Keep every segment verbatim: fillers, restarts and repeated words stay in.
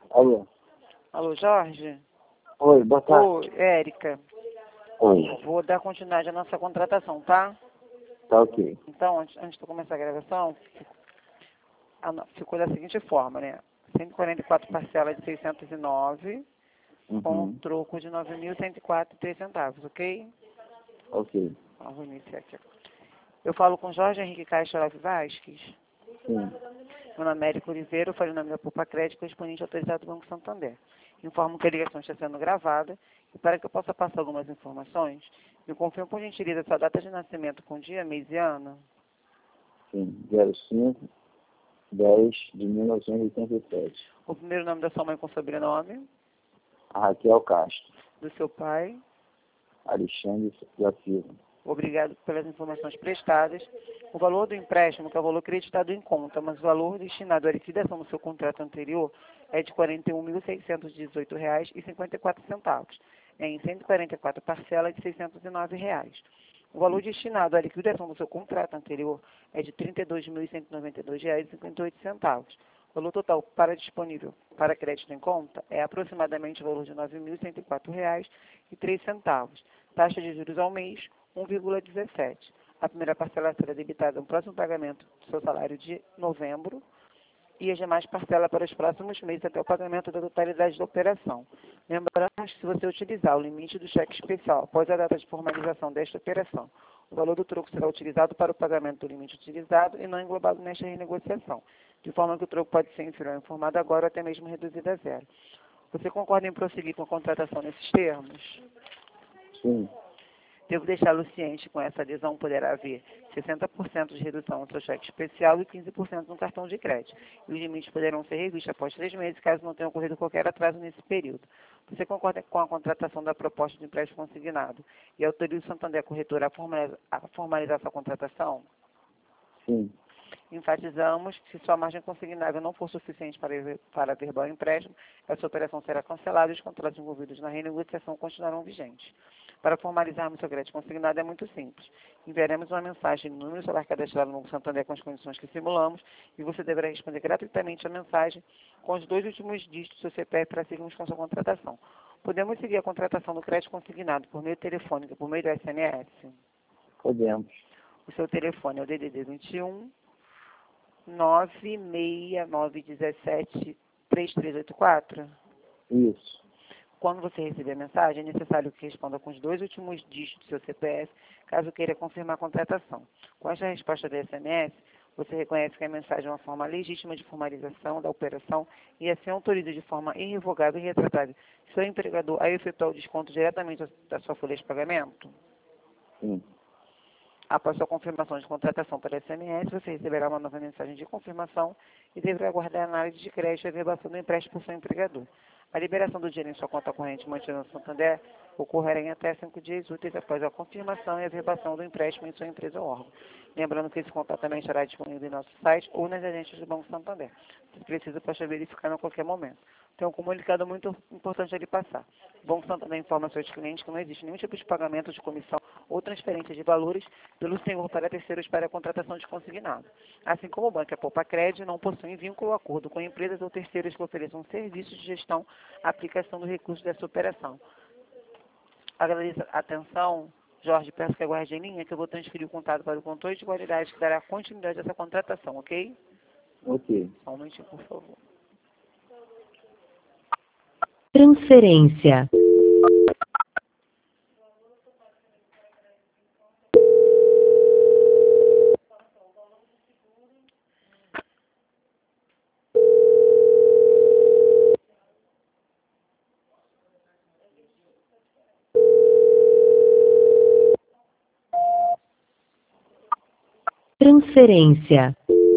Alô? Alô, Jorge? Oi, boa tarde. Oi, Érica. Oi, Vou dar continuidade à nossa contratação, tá? tá ok. Então, antes, antes de eu começar a gravação, a no- ficou da seguinte forma, né? cento e quarenta e quatro parcelas de seiscentos e nove, com um Uhum, troco de nove mil cento e quatro e três centavos, ok? ok. Então, vou iniciar aqui. Eu falo com Jorge Henrique Caixa Love Vasques. Sim, Meu nome é Érica Oliveira, eu falei o nome da Poupa Crédito, correspondente autorizado do Banco Santander. Informo que a ligação está sendo gravada e para que eu possa passar algumas informações, me confirme por gentileza sua data de nascimento com dia, mês e ano. sim. zero cinco, dez de mil novecentos e oitenta e sete. O primeiro nome da sua mãe com sobrenome, A Raquel Castro. do seu pai. Alexandre da Silva. Obrigado pelas informações prestadas. O valor do empréstimo, que é o valor creditado em conta, mas o valor destinado à liquidação do seu contrato anterior é de quarenta e um mil seiscentos e dezoito reais e cinquenta e quatro centavos, em cento e quarenta e quatro parcelas de seiscentos e nove reais. O valor destinado à liquidação do seu contrato anterior é de trinta e dois mil cento e noventa e dois reais e cinquenta e oito centavos. O valor total para disponível para crédito em conta é aproximadamente o valor de nove mil cento e quatro reais e três centavos. Taxa de juros ao mês, um vírgula dezessete. A primeira parcela será debitada no próximo pagamento do seu salário de novembro e as demais parcelas para os próximos meses até o pagamento da totalidade da operação. Lembrando que se você utilizar o limite do cheque especial após a data de formalização desta operação, o valor do troco será utilizado para o pagamento do limite utilizado e não englobado nesta renegociação, de forma que o troco pode ser inferior ao informado agora ou até mesmo reduzido a zero. Você concorda em prosseguir com a contratação nesses termos? Sim, Devo deixá-lo ciente que com essa adesão poderá haver sessenta por cento de redução no seu cheque especial e quinze por cento no cartão de crédito. E os limites poderão ser revistos após três meses, caso não tenha ocorrido qualquer atraso nesse período. Você concorda com a contratação da proposta de empréstimo consignado e autoriza o Santander Corretora a formalizar, a formalizar sua contratação? sim. Enfatizamos que se sua margem consignável não for suficiente para, para verbal empréstimo, essa operação será cancelada e os contratos envolvidos na renegociação continuarão vigentes. Para formalizarmos seu crédito consignado é muito simples. Enviaremos uma mensagem no número celular cadastrado no Banco Santander com as condições que simulamos e você deverá responder gratuitamente a mensagem com os dois últimos dígitos do seu C P F para seguirmos com a sua contratação. Podemos seguir a contratação do crédito consignado por meio telefônico, por meio do S M S? Podemos. O seu telefone é o D D D vinte e um, nove seis nove um sete, três três oito quatro? Isso. Quando você receber a mensagem, é necessário que responda com os dois últimos dígitos do seu C P F, caso queira confirmar a contratação. Com esta resposta do S M S, você reconhece que a mensagem é uma forma legítima de formalização da operação e assim autoriza de forma irrevogável e retratável seu empregador a efetuar o desconto diretamente da sua folha de pagamento? Sim. Após sua confirmação de contratação pela S M S, você receberá uma nova mensagem de confirmação e deverá aguardar a análise de crédito e a verbação do empréstimo por seu empregador. A liberação do dinheiro em sua conta corrente mantida no Santander ocorrerá em até cinco dias úteis após a confirmação e a verbação do empréstimo em sua empresa ou órgão. Lembrando que esse contato também estará disponível em nosso site ou nas agências do Banco Santander. Se precisa, pode verificar a qualquer momento. Tem um comunicado muito importante a lhe passar. O Banco Santander informa aos seus clientes que não existe nenhum tipo de pagamento de comissão ou transferência de valores pelo senhor para terceiros para a contratação de consignado. Assim como o banco e a Poupa Crédito não possuem vínculo ou acordo com empresas ou terceiros que ofereçam serviços de gestão, aplicação do recurso dessa operação. Agradeço a atenção. Jorge, peço que aguarde em linha que eu vou transferir o contato para o controle de qualidade que dará continuidade a essa contratação, ok? Ok. Só um momentinho, por favor. Transferência. Transferência.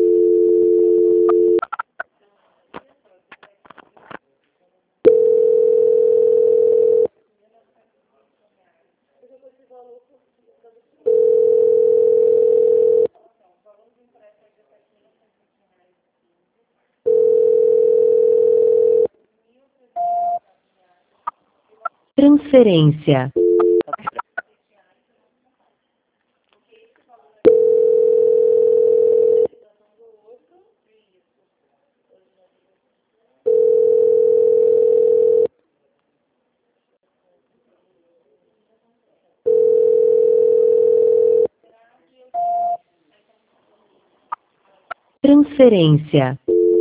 Transferência. Transferência.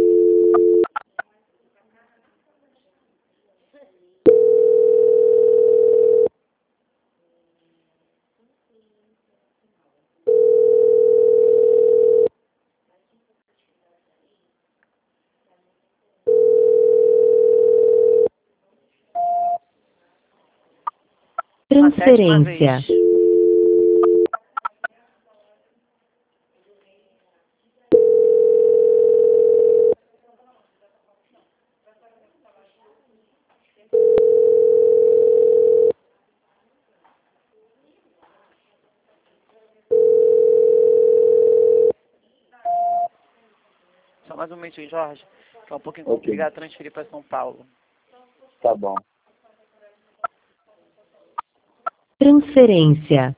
Uma sétima Transferência. vez. Só mais um momentinho, Jorge, que é um pouquinho Ok. complicado transferir para São Paulo. Tá bom. Transferência.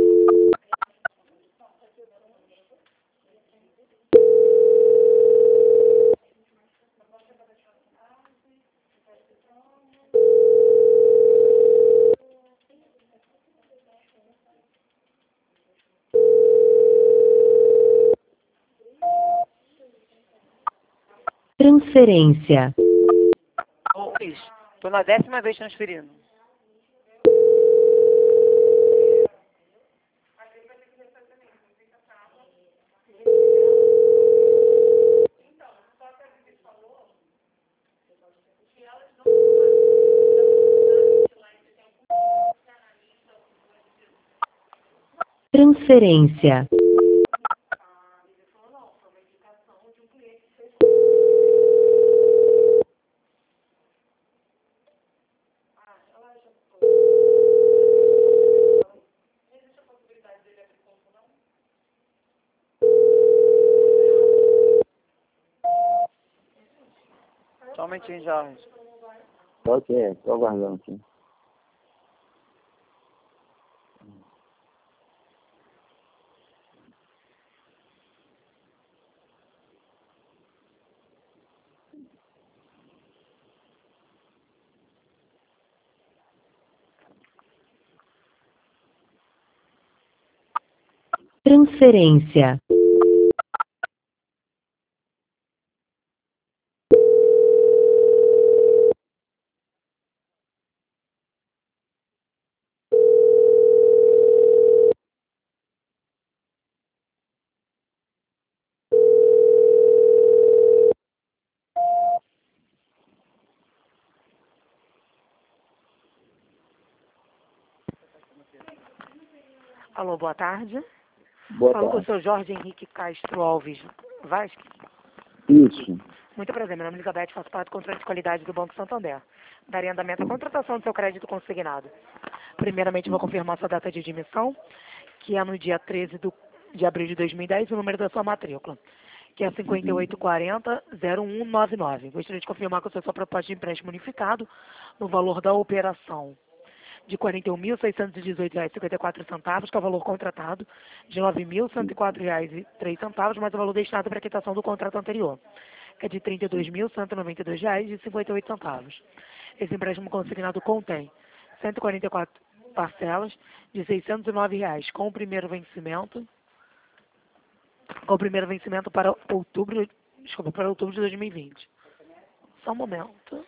Transferência. Ô, Luiz, tô na décima vez transferindo. Transferência. Só um momentinho, Jorge. Ok, tô aguardando aqui. Transferência. Alô, boa tarde. Boa Falo com o tarde. seu Jorge Henrique Castro Alves Vasques. Isso. Muito prazer, meu nome é Elizabeth, faço parte do controle de qualidade do Banco Santander. Daria andamento à contratação do seu crédito consignado. Primeiramente, vou confirmar sua data de admissão, que é no dia treze do, de abril de dois mil e dez, e o número da sua matrícula, que é cinco oito quatro zero zero um nove nove. Gostaria de confirmar com a sua proposta de empréstimo unificado no valor da operação de quarenta e um mil seiscentos e dezoito reais e cinquenta e quatro centavos, que é o valor contratado, de nove mil cento e quatro reais e três centavos, mais o valor destinado para a quitação do contrato anterior, que é de trinta e dois mil cento e noventa e dois reais e cinquenta e oito centavos. Esse empréstimo consignado contém cento e quarenta e quatro parcelas de seiscentos e nove reais, com o primeiro vencimento, com o primeiro vencimento para outubro, desculpa, para outubro de dois mil e vinte. Só um momento.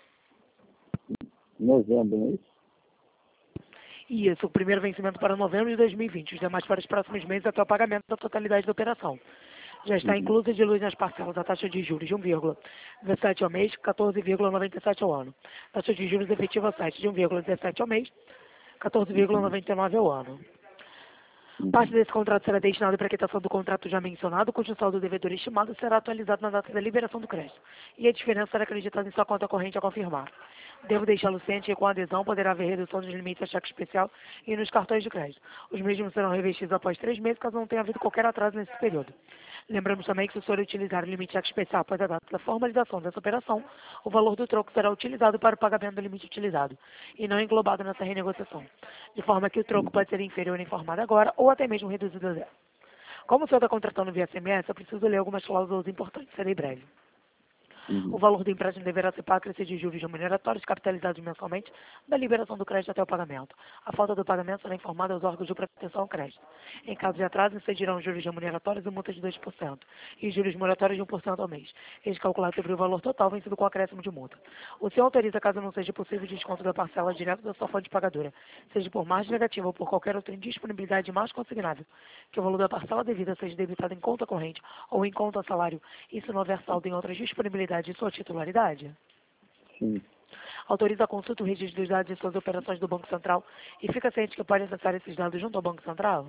Novembro, não é isso? Isso, o primeiro vencimento para novembro de dois mil e vinte, os demais para os próximos meses até o pagamento da totalidade da operação. Já está inclusa de luz nas parcelas a taxa de juros de um vírgula dezessete ao mês, quatorze vírgula noventa e sete ao ano. Taxa de juros efetiva sete de um vírgula dezessete ao mês, quatorze vírgula noventa e nove ao ano. Parte desse contrato será destinado para a quitação do contrato já mencionado, cujo saldo devedor estimado será atualizado na data da liberação do crédito, e a diferença será acreditada em sua conta corrente a confirmar. Devo deixá-lo ciente que com a adesão poderá haver redução dos limites a cheque especial e nos cartões de crédito. Os mesmos serão revestidos após três meses, caso não tenha havido qualquer atraso nesse período. Lembramos também que se o senhor utilizar o limite cheque especial após a data da formalização dessa operação, o valor do troco será utilizado para o pagamento do limite utilizado, e não englobado nessa renegociação, de forma que o troco pode ser inferior informado agora ou até mesmo reduzido a zero. Como o senhor está contratando via S M S, eu preciso ler algumas cláusulas importantes, serei breve. Uhum. O valor do empréstimo deverá ser pago acrescido de juros remuneratórios capitalizados mensalmente da liberação do crédito até o pagamento. A falta do pagamento será informada aos órgãos de proteção ao crédito. Em caso de atraso, incidirão juros remuneratórios e multa de dois por cento e juros moratórios de um por cento ao mês. Eles calculados sobre o valor total vencido com acréscimo de multa. O senhor autoriza, caso não seja possível, desconto da parcela direto da sua fonte pagadora, seja por margem negativa ou por qualquer outra indisponibilidade mais consignável, que o valor da parcela devida seja debitado em conta corrente ou em conta salário, isso não houver saldo em outras disponibilidades de sua titularidade? Sim. Autoriza a consulta o registro dos dados de suas operações do Banco Central e fica ciente que pode acessar esses dados junto ao Banco Central?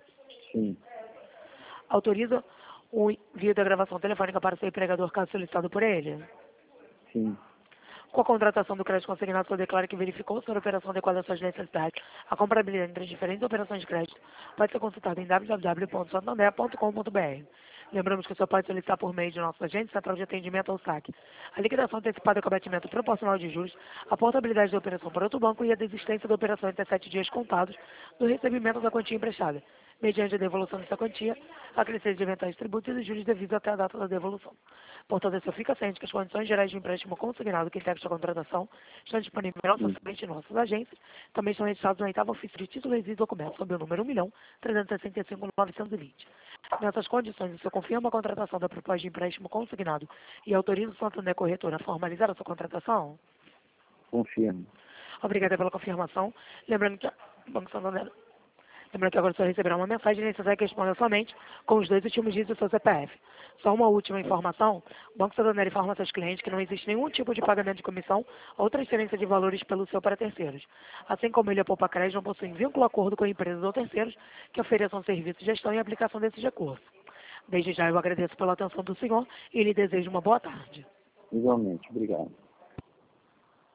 Sim. Autoriza o envio da gravação telefônica para seu empregador caso solicitado por ele? Sim. Com a contratação do crédito consignado, só declara que verificou se a operação adequada às suas necessidades. A comparabilidade entre as diferentes operações de crédito pode ser consultada em w w w ponto santander ponto com ponto b r. Lembramos que o senhor pode solicitar por meio de nosso agente central de atendimento ao saque a liquidação antecipada com abatimento proporcional de juros, a portabilidade da operação para outro banco e a desistência da operação entre sete dias contados do recebimento da quantia emprestada, mediante a devolução dessa quantia, acrescido de eventuais tributos e juros devidos até a data da devolução. Portanto, o senhor fica ciente que as condições gerais de empréstimo consignado que integram a contratação estão disponíveis em nosso site e em nossas agências, também estão registrados no oitavo ofício de títulos e documentos sob o número um milhão trezentos e sessenta e cinco mil novecentos e vinte. Nessas condições, o senhor confirma a contratação da proposta de empréstimo consignado e autoriza o Santander Corretora a formalizar a sua contratação? Confirmo. Obrigada pela confirmação. Lembrando que o Banco Santander... Lembrando que agora o senhor receberá uma mensagem necessária que responda somente com os dois últimos dígitos do seu C P F. Só uma última informação, o Banco Santander informa seus clientes que não existe nenhum tipo de pagamento de comissão ou transferência de valores pelo seu para terceiros. Assim como ele e a Poupa Crédito não possuem vínculo acordo com empresas ou terceiros que ofereçam serviço de gestão e aplicação desses recursos. Desde já eu agradeço pela atenção do senhor e lhe desejo uma boa tarde. Igualmente. Obrigado.